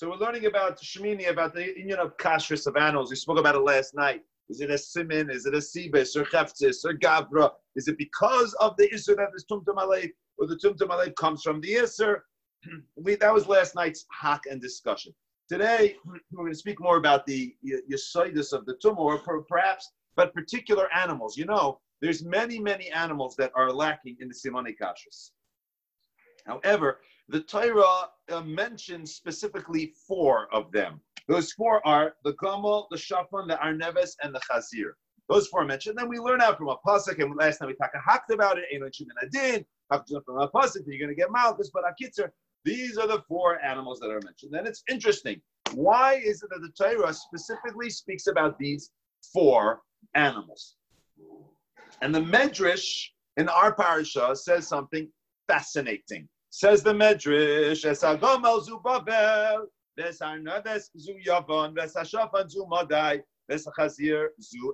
So we're learning about Shemini, about the union of kashrus of animals. We spoke about it last night. Is it a simin? Is it a sibis or cheftzis or gavra? Is it because of the isser that is tumtum aleif, or the tumtum aleif comes from the isser? That was last night's hak and discussion. Today we're going to speak more about the yesodus of the tumor, or perhaps, but particular animals. You know, there's many animals that are lacking in the simonei kashrus. However, the Torah mentions specifically 4 of them. Those 4 are the Gomel, the Shafan, the Arneves, and the Chazir. Those 4 mentioned. Then we learn out from a pasuk, and last night we talked about it. Ein Shum and Adin. From a pasuk, you're going to get Malchus, but Akitzer. These are the 4 animals that are mentioned. And it's interesting. Why is it that the Torah specifically speaks about these 4 animals? And the Medrash in our parasha says something fascinating. Says the Medrash, Es HaGomel zu Bavel, Ves HaArneves zu Yavon, Ves HaShafan zu Madai, Ves HaChazir zu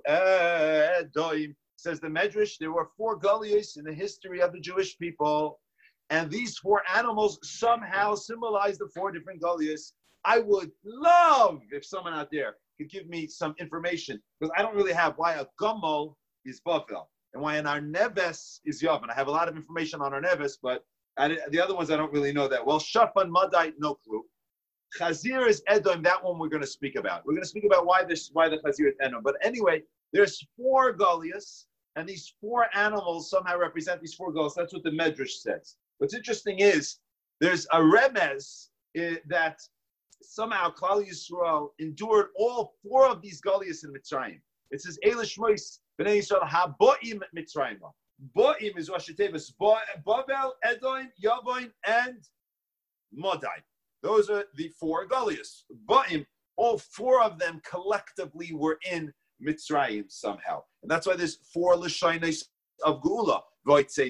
Edom. Says the Medrash, there were 4 Goliaths in the history of the Jewish people, and these 4 animals somehow symbolize the 4 different Goliaths. I would love if someone out there could give me some information, because I don't really have why a Gomel is Bavel and why an Arneves is Yavon. I have a lot of information on Arneves, but the other ones I don't really know that well. Shafan, Madai, no clue. Chazir is Edom. That one we're going to speak about. We're going to speak about why the Chazir is Edom. But anyway, there's 4 Goliaths, and these 4 animals somehow represent these 4 Goliaths. That's what the Medrash says. What's interesting is there's a remez that somehow Klal Yisrael endured all 4 of these Goliaths in Mitzrayim. It says Eilish Mois Bnei Yisrael Haboim Mitzrayim. Bo'im is Rashi Tevis. Bavel, Edom, Yavon, and Madai. Those are the 4 Goliaths. Bo'im, all 4 of them collectively were in Mitzrayim somehow. And that's why there's 4 Lashonos of Geula. Because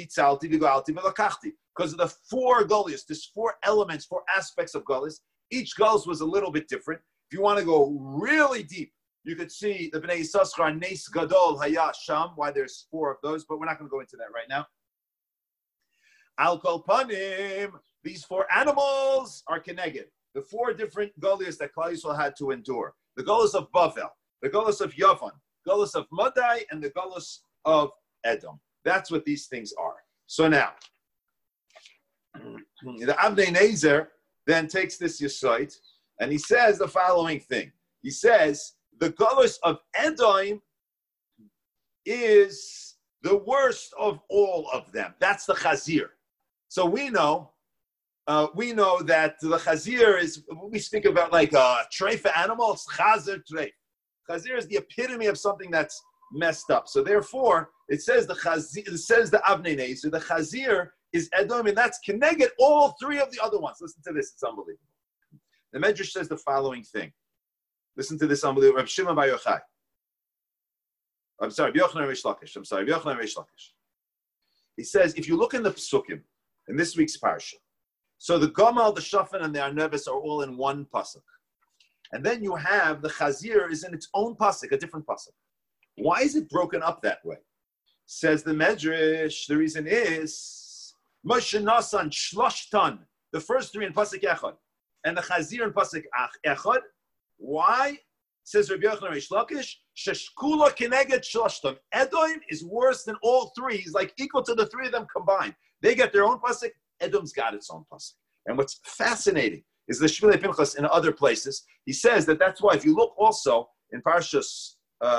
of the 4 Goliaths, there's 4 elements, 4 aspects of Goliaths. Each Goliath was a little bit different. If you want to go really deep, you could see the Bnei Yissaschar, Nes Gadol, Haya, Sham, why there's 4 of those, but we're not going to go into that right now. Al Kol Panim, these 4 animals are connected. The 4 different Goliaths that Klal Yisrael had to endure. The Goliath of Bavel, the Goliath of Yavon, Goliath of Madai, and the Goliath of Edom. That's what these things are. So now, the Avnei Nezer then takes this Yesod, and he says the following thing. He says, the Goliath of Edom is the worst of all of them. That's the Chazir. So we know that the Chazir is, we speak about like a treif animal, it's Chazir treif. Chazir is the epitome of something that's messed up. So therefore, it says the Chazir, it says the Avnei Nezer, the Chazir is Edom, and that's connected all 3 of the other ones. Listen to this, it's unbelievable. The Medrash says the following thing. Listen to this unbelievable. Rav Shimon Bar Yochai. I'm sorry, Yochanan Reish Lakish. He says, if you look in the Pesukim, in this week's parsha, so the Gomel, the Shafan, and the Arneves are all in one pasuk. And then you have the Chazir is in its own pasuk, a different pasuk. Why is it broken up that way? Says the Medrash, the reason is, Moshe Nasan Shloshtan, the first 3 in pasuk Echad, and the Chazir in pasuk Echad. Why? Says Rabbi Yochanan Reish Lakish, Sheshkula Keneged Shloshtam. Edom is worse than all 3. He's like equal to the 3 of them combined. They get their own pasuk. Edom's got its own pasuk. And what's fascinating is the Shmulei Pinchas in other places. He says that that's why. If you look also in Parshas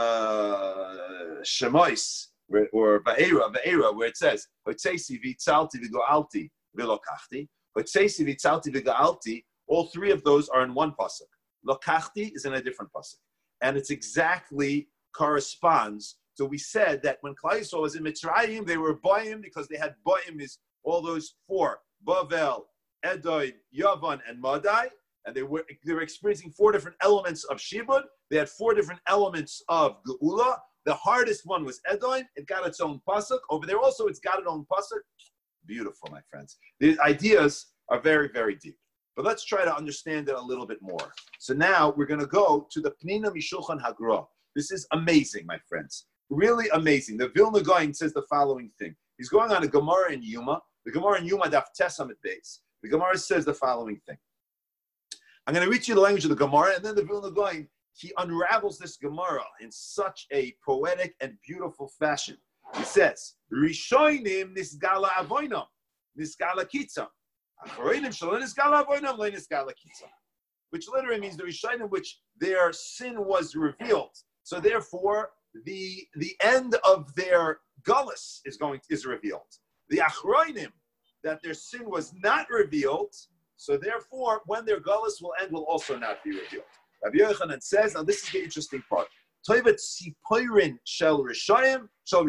Shemois or Va'era, where it says Hotzeisi v'Tzalti v'Goalti v'Lokachti, Hotzeisi v'Tzalti v'Goalti. All 3 of those are in one pasuk. Lokachti is in a different pasuk, and it's exactly corresponds. So we said that when Klal Yisrael was in Mitzrayim, they were Boim because they had Boim is all those 4: Bavel, Edom, Yavon, and Madai, and they were experiencing 4 different elements of Shibud. They had 4 different elements of Geula. The hardest one was Edom. It got its own pasuk. Over there also, it's got its own pasuk. Beautiful, my friends. These ideas are very, very deep. But let's try to understand it a little bit more. So now we're going to go to the Pnina Mishulchan Hagra. This is amazing, my friends. Really amazing. The Vilna Gaon says the following thing. He's going on a Gemara in Yuma. The Gemara in Yuma Daf Tes Amud Beis. The Gemara says the following thing. I'm going to read you the language of the Gemara, and then the Vilna Gaon, he unravels this Gemara in such a poetic and beautiful fashion. He says, Rishonim nisgala avoinam, nisgala kitzam. Achroinim shelo nisgala avoinam, lo nisgala kitzam. Which literally means the Rishonim, which their sin was revealed. So therefore, the end of their gullus is revealed. The Achroinim, that their sin was not revealed, so therefore, when their gullus will end, will also not be revealed. Rabbi Yochanan says, now this is the interesting part. Toivet sipoirin shel Rishonim,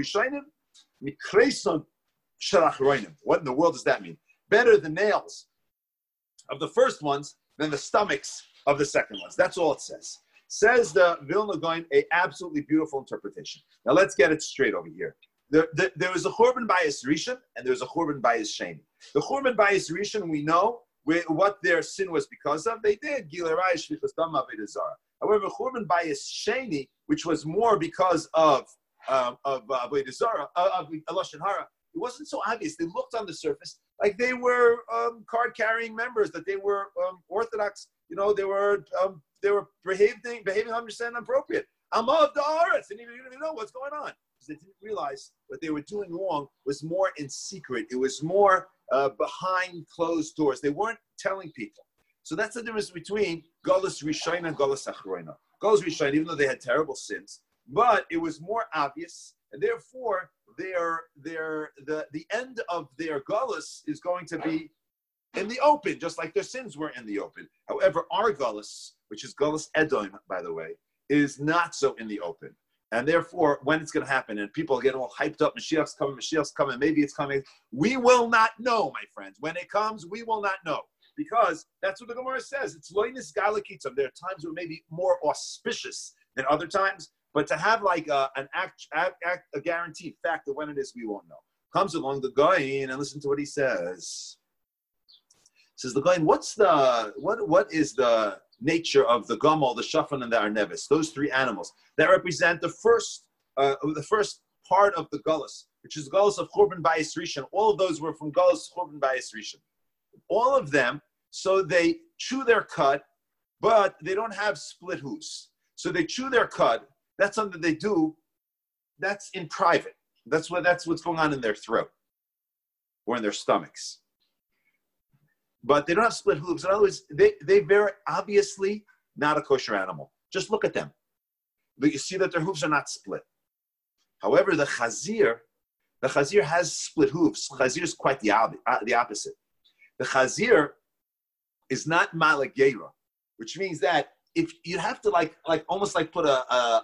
mikreson shel Achroinim. What in the world does that mean? Better the nails of the first ones than the stomachs of the second ones. That's all it says. Says the Vilna Gaon, a absolutely beautiful interpretation. Now let's get it straight over here. There was a Churban Bayis Rishon and there's a Churban Bayis Sheni. The Churban Bayis Rishon, we know what their sin was because of. They did Gilei Raya Shvichas Dam Avodah Zarah. However, Churban Bayis Sheni, which was more because of Avodah Zarah, of Lashon Hara, it wasn't so obvious. They looked on the surface like they were card-carrying members, that they were Orthodox. You know, they were behaving 100% appropriate. Amah of the Haaretz, and you didn't even know what's going on because they didn't realize what they were doing wrong was more in secret. It was more behind closed doors. They weren't telling people. So that's the difference between Galus Rishon and Galus Achroina. Galus Rishon, even though they had terrible sins, but it was more obvious, and therefore the end of their Galus is going to be in the open, just like their sins were in the open. However, our Galus, which is Galus Edom, by the way, is not so in the open. And therefore, when it's going to happen, and people get all hyped up, Mashiach's coming, maybe it's coming, we will not know, my friends. When it comes, we will not know. Because that's what the Gemara says. It's loinis galakitzam. There are times where maybe more auspicious than other times, but to have like a guaranteed fact of when it is, we won't know. Comes along the Gaon and listen to what he says. Says the Gaon, what is the nature of the Gamal, the Shafan, and the Arnevis? Those three animals that represent the first part of the Gullus, which is the Gullus of Churban Bayis Rishon. All of those were from Gullus Churban Bayis Rishon. All of them, so they chew their cud, but they don't have split hooves. So they chew their cud. That's something they do. That's in private. That's what's going on in their throat or in their stomachs. But they don't have split hooves. In other words, they very obviously not a kosher animal. Just look at them. But you see that their hooves are not split. However, the chazir has split hooves. Chazir is quite the opposite. The chazir is not malagera, which means that if you have to like almost like put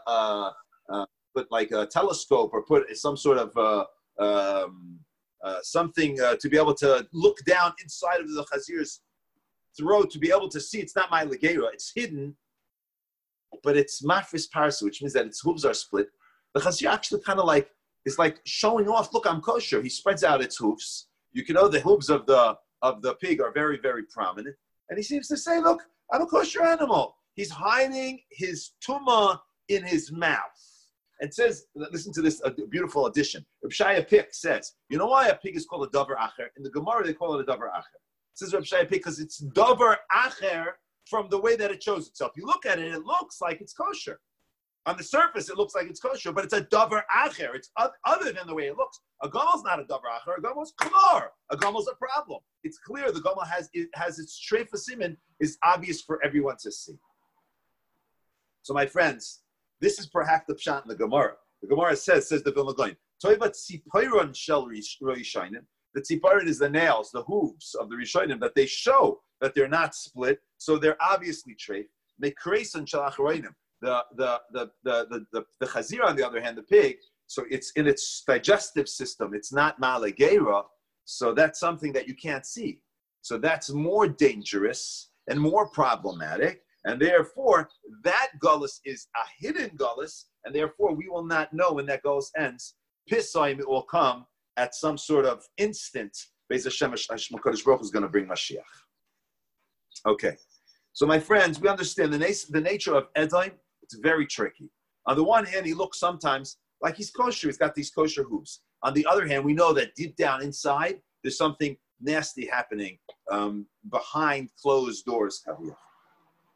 like a telescope or put some sort of something to be able to look down inside of the chazir's throat to be able to see. It's not malagera; it's hidden, but it's mafris parsa, which means that its hooves are split. The chazir actually kind of like is like showing off. Look, I'm kosher. He spreads out its hooves. You can know the hooves of the pig are very, very prominent. And he seems to say, look, I'm a kosher animal. He's hiding his tumah in his mouth. And says, listen to this beautiful addition. Reb Shaya Pik says, you know why a pig is called a davar acher? In the Gemara, they call it a davar acher. Says Reb Shaya Pik, because it's davar acher from the way that it shows itself. You look at it, it looks like it's kosher. On the surface, it looks like it's kosher, but it's a davar acher. It's other than the way it looks. A gamal's not a davar acher. A gamal's klar. A gamal's a problem. It's clear the gamal has its treifa siman is obvious for everyone to see. So, my friends, this is perhaps the pshat in the Gemara. The Gemara says the Vilna Gaon, toivat tziporon shel rishonim. The tziporon is the nails, the hooves of the rishonim that they show that they're not split, so they're obviously treif. Mekreison shel achroinim. The chazir, on the other hand, the pig, so it's in its digestive system. It's not malagera, so that's something that you can't see. So that's more dangerous and more problematic, and therefore that gullus is a hidden gullus, and therefore we will not know when that gullus ends. Pisaim, it will come at some sort of instant. Beis Hashem, HaKadosh Baruch Hu is going to bring Mashiach. Okay, so my friends, we understand the nature of Edom. It's very tricky. On the one hand, he looks sometimes like he's kosher. He's got these kosher hooves. On the other hand, we know that deep down inside, there's something nasty happening behind closed doors.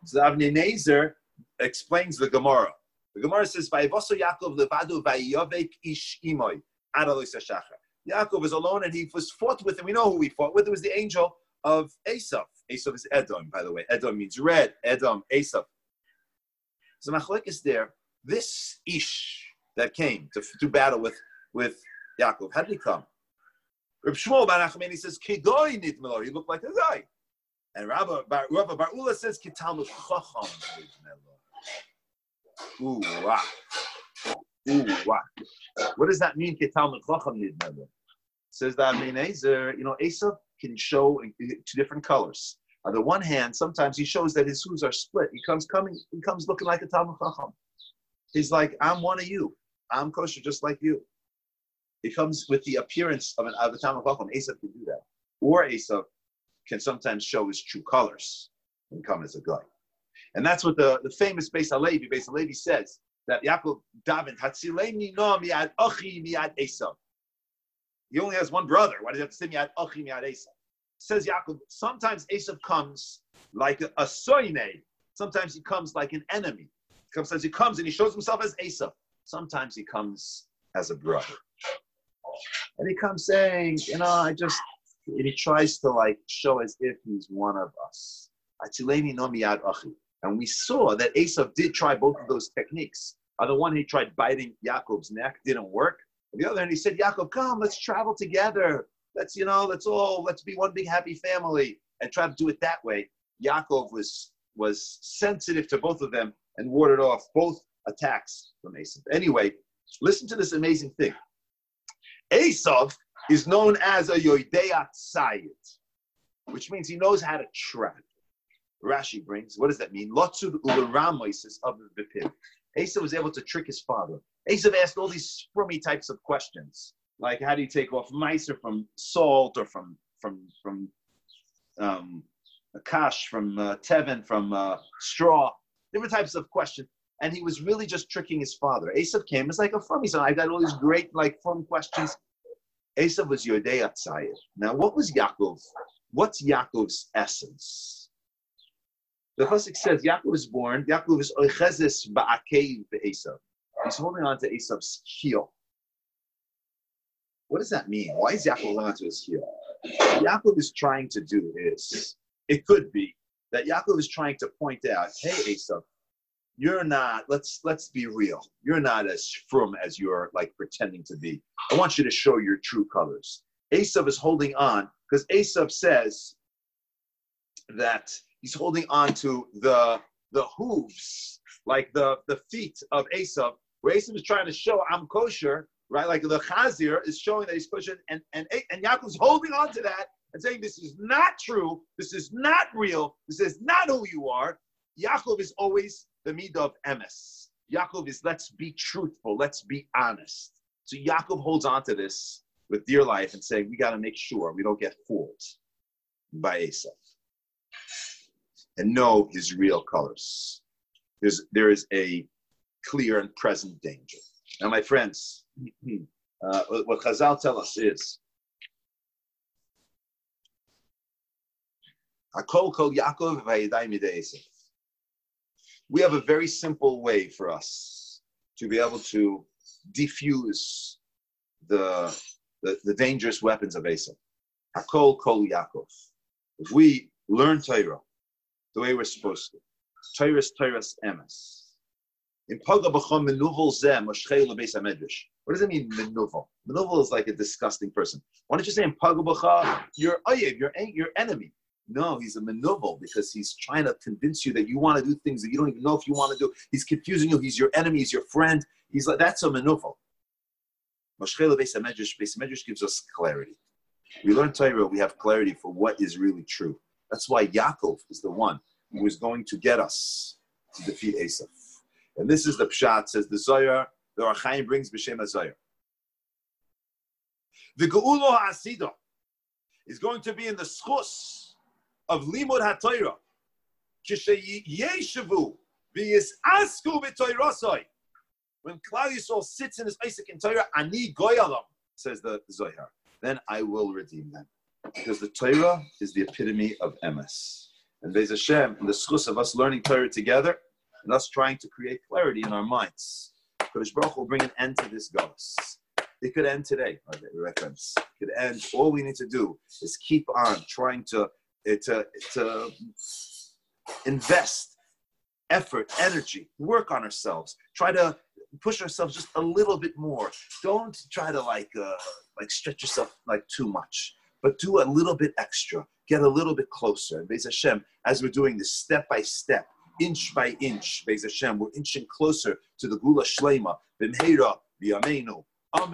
So Avnei Nezer explains the Gemara. The Gemara says, "Vayivoso Yaakov levadu vayiyovek ish imoy ad alois hashachar." Yaakov was alone, and he was fought with, and we know who he fought with. It was the angel of Esav. Esav is Edom, by the way. Edom means red. Edom, Esav. So Machlek is there. This ish that came to do battle with Yaakov, how did he come? Reb Shmuel Bar Nachmani says, "Kidoi nidmelo." He looked like a guy. And Rabbi Bar Ula says, "Kitalmud chacham nidmelo." Ooh, wow. Ooh, wow. What does that mean? Kitalmud chacham nidmelo. Says that Ezer, Esav can show two different colors. On the one hand, sometimes he shows that his shoes are split. He comes looking like a Talmud Chacham. He's like, I'm one of you. I'm kosher just like you. He comes with the appearance of a Talmud Chacham. Esav can do that. Or Esav can sometimes show his true colors and come as a guy. And that's what the famous Beis Halevi says, that Yaakov davened, Hatzileni no miad achi miad Esav. He only has one brother. Why does he have to say miad achi miad Esav? Says Yaakov, sometimes Esav comes like a soine. Sometimes he comes like an enemy. Sometimes he comes and he shows himself as Esav. Sometimes he comes as a brother. And he comes saying, and he tries to show as if he's one of us. And we saw that Esav did try both of those techniques. On the one hand, he tried biting Yaakov's neck, didn't work. On the other hand, he said, Yaakov, come, let's travel together. Let's be one big happy family, and try to do it that way. Yaakov was sensitive to both of them and warded off both attacks from Esav. Anyway, listen to this amazing thing. Esav is known as a Yoidei Tzayid, which means he knows how to trap. Rashi brings, what does that mean? Lotzud ularamoisis of the Bipim. Esav was able to trick his father. Esav asked all these sprummy types of questions. Like, how do you take off meiser from salt, or from akash, from teven, from straw, different types of questions. And he was really just tricking his father. Esav came as like a frum. He said, I got all these great frum questions. Esav was Yodei Atzayir. Now, what's Yaakov's essence? The pasuk says Yaakov is born. Yaakov is oichezes ba'akev be'Esav. He's holding on to Esav's heel. What does that mean? Why is Yaakov holding on to his heel? What Yaakov is trying to do is, it could be that Yaakov is trying to point out, hey, Esav, you're not, let's be real. You're not as frum as you're pretending to be. I want you to show your true colors. Esav is holding on, because Esav says that he's holding on to the hooves, like the feet of Esav, where Esav is trying to show I'm kosher, right? Like the Chazir is showing that he's kosher, and Yaakov's holding on to that and saying, this is not true, this is not real, this is not who you are. Yaakov is always the midah of emes. Yaakov is, let's be truthful, let's be honest. So Yaakov holds on to this with dear life and saying, we got to make sure we don't get fooled by Esav and know his real colors. There is a clear and present danger. Now, my friends, what Chazal tell us is, Hakol kol Yaakov v'yadai midei Esav. We have a very simple way for us to be able to defuse the dangerous weapons of Esav. Hakol kol Yaakov. If we learn Torah the way we're supposed to, Torah's emes. In Paga b'chom menuvel zeh moshchei lebeis hamedrash. What does it mean, menuvel? Menuvel is like a disgusting person. Why don't you say in Paga b'cha, you're oyev, your enemy? No, he's a menuvel because he's trying to convince you that you want to do things that you don't even know if you want to do. He's confusing you. He's your enemy. He's your friend. He's like, that's a menuvel. Moshchei lebeis hamedrash gives us clarity. We learn Torah, we have clarity for what is really true. That's why Yaakov is the one who is going to get us to defeat Esav. And this is the Pshat, says the Zohar, the Ohr HaChaim brings b'Shem HaZohar. The Geula HaAsida is going to be in the schus of Limud HaTorah. Yeshavu v'yisasku b'Toirosoi. When Klal Yisrael sits in his Isaac in Torah, ani goyalam, says the Zohar, then I will redeem them. Because the Torah is the epitome of emes. And Be'ez Hashem, the schus of us learning Torah together and us trying to create clarity in our minds. Kodesh Baruch will bring an end to this galus. It could end today, right, friends. It could end. All we need to do is keep on trying to invest effort, energy, work on ourselves. Try to push ourselves just a little bit more. Don't try to like stretch yourself like too much, but do a little bit extra. Get a little bit closer. And Be'ez Hashem, as we're doing this step by step, inch by inch, Be'ez Hashem, we're inching closer to the Gula Shlema, B'mheira, B'yameinu,